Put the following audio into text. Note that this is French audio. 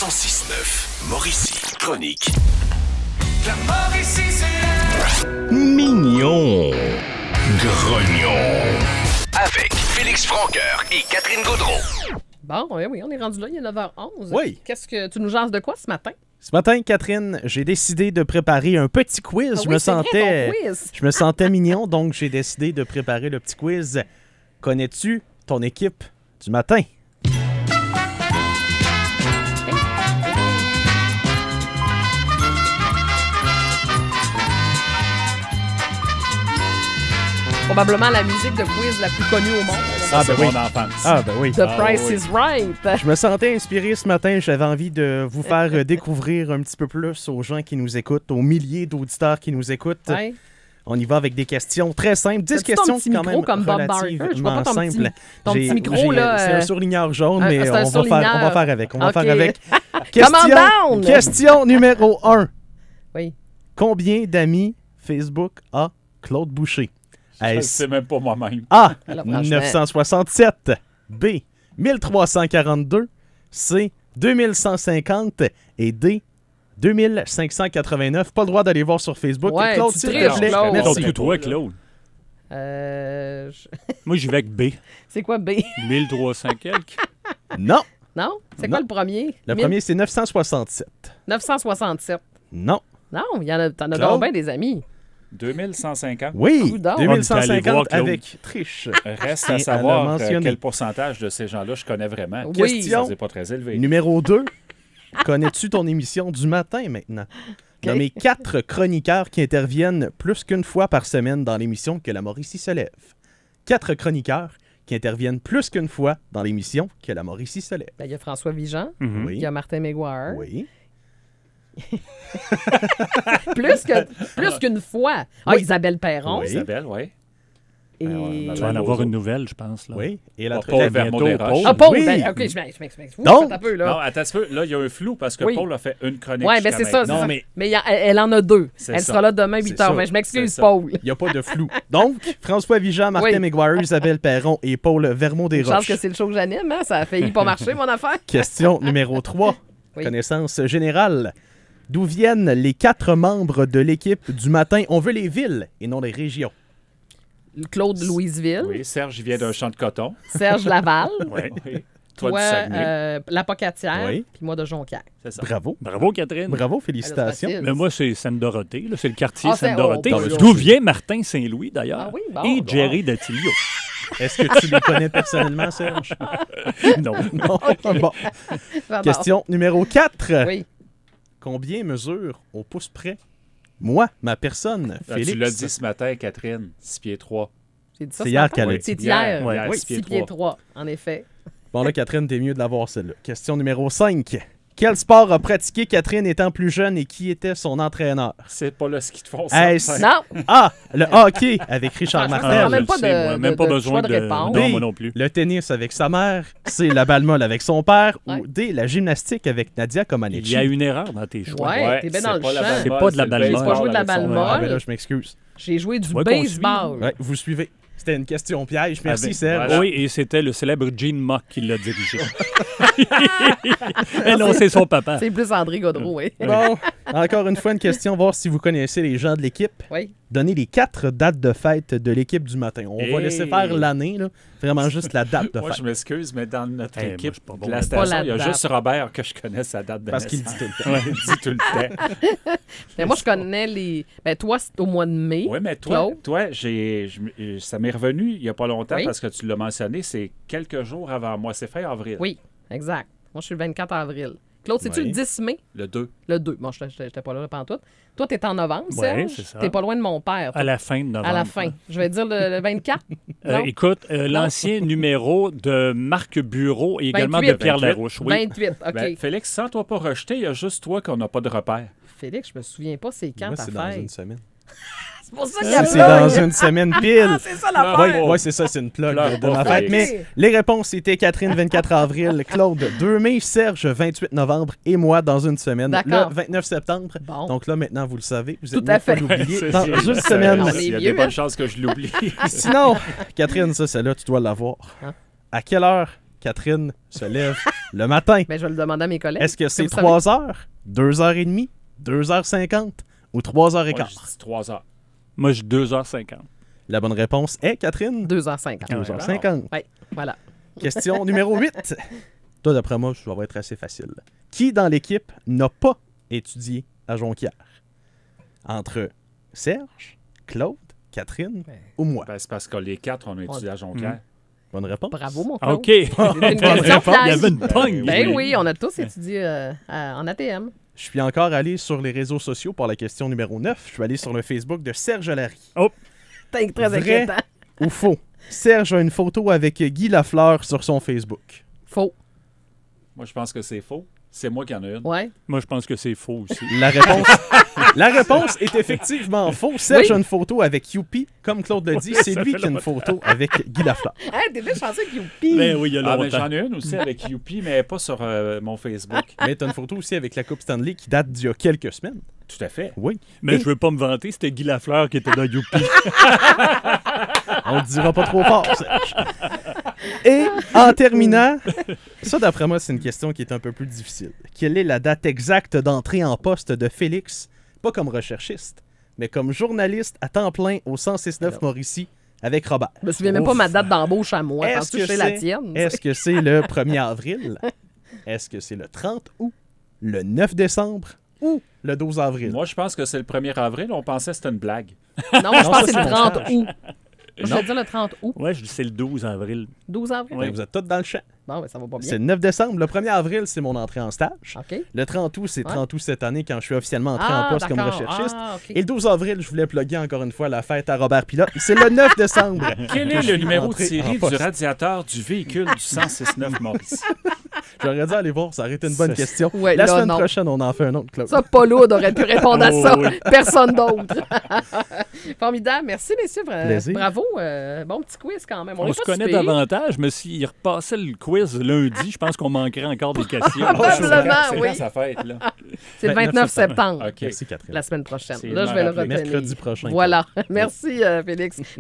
106.9 Mauricie, chronique. La Mauricie, c'est Mignon. Grognon. Avec Félix Franqueur et Catherine Gaudreau. Bon, oui, on est rendu là, il est 9h11. Oui. Qu'est-ce que tu nous jases de quoi ce matin? Ce matin, Catherine, j'ai décidé de préparer un petit quiz. Ah oui, c'est vrai, ton quiz. Je me sentais mignon, donc j'ai décidé de préparer le petit quiz. Connais-tu ton équipe du matin? Probablement la musique de quiz la plus connue au monde. C'est mon enfance. Ah, ben oui. The Price is Right. Je me sentais inspiré ce matin. J'avais envie de vous faire découvrir un petit peu plus aux gens qui nous écoutent, aux milliers d'auditeurs qui nous écoutent. Ouais. On y va avec des questions très simples. 10 As-tu ton questions petit quand micro même comme Bob Barker? Je vois relativement pas ton petit- simples. ton petit micro, là, C'est un surligneur jaune, Ah, mais c'est un on va surligneur. faire avec. On va Ok. faire avec. Command down! Question numéro 1. Oui. Combien d'amis Facebook a Claude Boucher? Je ne Est-ce sais même pas moi-même. A. Alors, franchement. 967. B. 1342. C. 2150. Et D. 2589. Pas le droit d'aller voir sur Facebook. Ouais, Claude, tu s'il triches, te plaît. Claude. Merci. Donc, toi, Claude. Moi, j'y vais avec B. C'est quoi B? 1300 quelques. Non. Non? C'est Non. quoi le premier? Le premier, c'est 967. 967. Non. Non, t'en as Claude? donc bien des amis. 2150. Oui. Coudonc. Allez voir, 2150 Claude. avec triche. Reste Tiens, à savoir elle l'a mentionné. quel pourcentage de ces gens-là je connais vraiment. Oui. Question. C'est pas très élevé. Numéro 2. Connais-tu ton émission du matin maintenant? Nommez 4 chroniqueurs qui interviennent plus qu'une fois par semaine dans l'émission Que la Mauricie se lève. 4 chroniqueurs qui interviennent plus qu'une fois dans l'émission Que la Mauricie se lève. Ben, il y a François Vigeant, Mhm. Oui. il y a Martin Maguire. Oui. Plus qu'une fois. Ah, Oui. Isabelle Perron. Oui. Isabelle, oui. Et... on Tu vas en avoir une nouvelle, je pense. Là. Oui. Et la Pas Paul Vermont des bientôt, Roches. Ah, Paul! Oui. Ben, OK, je m'excuse. Donc- Un peu, là. Non, attends un peu. Là, il y a un flou parce que Oui. Paul a fait une chronique. Ouais, ben jusqu'à c'est ça. maintenant. c'est ça. mais- Mais elle en a 2. C'est Elle ça. sera là demain, C'est 8h20. ça. Je m'excuse, C'est ça. Paul. Il n'y a pas de flou. Donc, François Vigeant, Martin Oui. Maguire, Isabelle Perron et Paul Vermont des Je pense Roches. que c'est le show que j'anime, hein? Ça a failli pas marcher, mon affaire. Question numéro 3. Oui. Connaissance générale. D'où viennent les 4 membres de l'équipe du matin? On veut les villes et non les régions. Claude Louisville, Oui, Serge, il vient d'un champ de coton. Serge Laval, Oui. Toi, toi, du Saguenay. La Pocatière, Oui. puis moi de Jonquière. C'est ça. Bravo. Bravo, Catherine. Bravo, félicitations. facile. Mais moi, c'est Sainte-Dorothée. Là, c'est le quartier Ah, c'est- Sainte-Dorothée. oh, bon, D'où vient Martin Saint-Louis, d'ailleurs. Ah oui, bon. Et Jerry Datilio. Est-ce que tu les connais personnellement, Serge? Non. Non. Bon. J'adore. Question numéro 4. Oui. Combien mesure au pouce près? Moi, ma personne, Ah, Félix. tu l'as dit ce matin, Catherine. 6 pieds 3. J'ai dit ça C'est ce hier matin? qu'elle a Oui, dit. c'est hier. Ouais. Oui, 6 pieds 3, en effet. Bon, là, Catherine, t'es mieux de l'avoir, celle-là. Question numéro 5. Quel sport a pratiqué Catherine étant plus jeune et qui était son entraîneur? C'est pas le ski de fond. Est-ce- Non, A. Le hockey avec Richard Franchement, Martel. ça même je pas le sais, de- moi. Même de- pas de besoin choix de de réponse. Non, B. moi non plus. Le tennis avec sa mère. C. La balle molle avec son père. Ouais. Ou D. La gymnastique avec Nadia Comaneci. Il y a une erreur dans tes choix. Ouais, t'es bien dans le champ. C'est pas de la balle molle. C'est pas jouer de la balle molle. Ah, ben là, je m'excuse. j'ai joué du vois qu'on baseball. Ouais, vous suivez. C'était une question piège. Merci, Avec- Serge. Voilà. Oui, et c'était le célèbre Gene Mock qui l'a dirigé. Et non, c'est son papa. C'est plus André Gaudreau, oui. Bon, encore une fois, une question, voir si vous connaissez les gens de l'équipe. Oui. Donnez les 4 dates de fête de l'équipe du matin. On va Hey. laisser faire l'année, là. Vraiment juste la date de Moi, fête. je m'excuse, mais dans notre Moi, équipe je suis pas bon de la là-dedans. station, Pas il y a la juste Robert que je connais sa date de Parce qu'il dit naissance. tout le temps. Ouais, il dit tout le temps. Mais moi, je connais les. Ben, toi, c'est au mois de mai. Oui, mais toi, Claude? ça m'est revenu il n'y a pas longtemps Oui. parce que tu l'as mentionné, c'est quelques jours avant moi. C'est fin avril. Oui, exact. Moi, je suis le 24 avril. Claude, c'est-tu Oui. le 10 mai? Le 2. Le 2. Bon, je n'étais pas là pantoute. Toi, t'es en novembre, Ouais, Serge? c'est ça. T'es pas loin de mon père. toi. À la fin de novembre. À la fin. Je vais dire le 24. Non? Écoute, l'ancien numéro de Marc Bureau et également 28. de Pierre 28. Larouche. Oui. 28, OK. Ben, Félix, sans toi pas rejeter, il y a juste toi qu'on n'a pas de repère. Félix, je me souviens pas c'est quand Moi, ta c'est dans une fête. semaine. C'est pour ça qu'il y a C'est dans une semaine pile. Ah, c'est ça l'affaire. Oui, c'est ça, c'est une plug Pleure de ma pas, fête. Félix. Mais les réponses, c'était Catherine, 24 avril, Claude, 2 mai, Serge, 28 novembre et moi dans une semaine, D'accord. le 29 septembre. Bon. Donc là, maintenant, vous le savez, vous Tout êtes à mieux fait. pas l'oublier C'est- dans c'est- une ça- semaine. On est Il y a vieux, des bonnes hein? chances que je l'oublie. Sinon, Catherine, ça, celle-là, tu dois l'avoir. Hein? À quelle heure Catherine se lève le matin? Ben, je vais le demander à mes collègues. Est-ce que c'est vous savez. 3 heures, 2h30, 2h50 ou 3h15? Moi, je dis 3 heures. Moi, je 2h50. La bonne réponse est, Catherine, 2h50. 2h50. Oui, voilà. Question numéro 8. Toi, d'après moi, ça va être assez facile. Qui dans l'équipe n'a pas étudié à Jonquière? Entre Serge, Claude, Catherine ou moi? Ben, c'est parce que les 4, on a étudié à Jonquière. Bonne réponse. Bravo, mon Claude. OK. C'est une Bonne question réponse. Il y piège. avait une pogne. Ben oui, on a tous étudié en ATM. Je suis encore allé sur les réseaux sociaux pour la question numéro 9. Je suis allé sur le Facebook de Serge Larry. C'est très Vrai. inquiétant. Ou faux? Serge a une photo avec Guy Lafleur sur son Facebook. Faux. Moi, je pense que c'est faux. C'est moi qui en ai une. Ouais. Moi, je pense que c'est faux aussi. La réponse est effectivement faux. Serge Oui. a une photo avec Youpi. Comme Claude l'a dit, c'est ça lui fait qui a une photo avec Guy Lafleur. Hey, déjà, je pensais que Youpi. Ben oui, il y a Ah, mais longtemps. j'en ai une aussi avec Youpi, mais pas sur mon Facebook. Mais t'as une photo aussi avec la Coupe Stanley qui date d'il y a quelques semaines. Tout à fait. Oui. Mais Et- je veux pas me vanter, c'était Guy Lafleur qui était dans Youpi. On le dira pas trop fort, Serge. Et en terminant, ça d'après moi, c'est une question qui est un peu plus difficile. Quelle est la date exacte d'entrée en poste de Félix, pas comme recherchiste, mais comme journaliste à temps plein au 106.9 Mauricie avec Robert? Je me souviens même pas ma date d'embauche à moi. Est-ce Penses-tu que que c'est la c'est- tienne? Est-ce que c'est le 1er avril? Est-ce que c'est le 30 août? Le 9 décembre? Ou le 12 avril? Moi, je pense que c'est le 1er avril. On pensait que c'était une blague. Non, moi, je Non, pense ça, que c'est c'est le mon 30 stage. août. Je vais dire le 30 août. Ouais, je dis c'est le 12 avril. 12 avril. Ben, vous êtes tous dans le champ. Bon, ben, ça va pas C'est bien. le 9 décembre. Le 1er avril, c'est mon entrée en stage. OK. Le 30 août, c'est Ouais. 30 août cette année quand je suis officiellement entré en poste comme d'accord. recherchiste. Ah, OK. Et le 12 avril, je voulais plugger encore une fois la fête à Robert Pilote. C'est le 9 décembre. Quel que est je le suis numéro de entré en série du poste. radiateur du véhicule du 106.9 Mauricie? J'aurais dû aller voir, ça aurait été une bonne Ça, question. Ouais, La là, semaine non. prochaine, on en fait un autre, Claude. Ça, Paul aurait pu répondre à Oh, ça. oui. Personne d'autre. Formidable. Merci, messieurs. Plaisir. Bravo. Bon petit quiz quand même. On est se pas connaît si pire. davantage, mais s'il repassait le quiz lundi, je pense qu'on manquerait encore des questions. Probablement, C'est oui. quand sa fête, là? C'est le 29 septembre. OK. Merci, Catherine. La semaine prochaine. C'est Là, je vais le rappelé. retenir. Mercredi prochain. Voilà. Merci, Félix.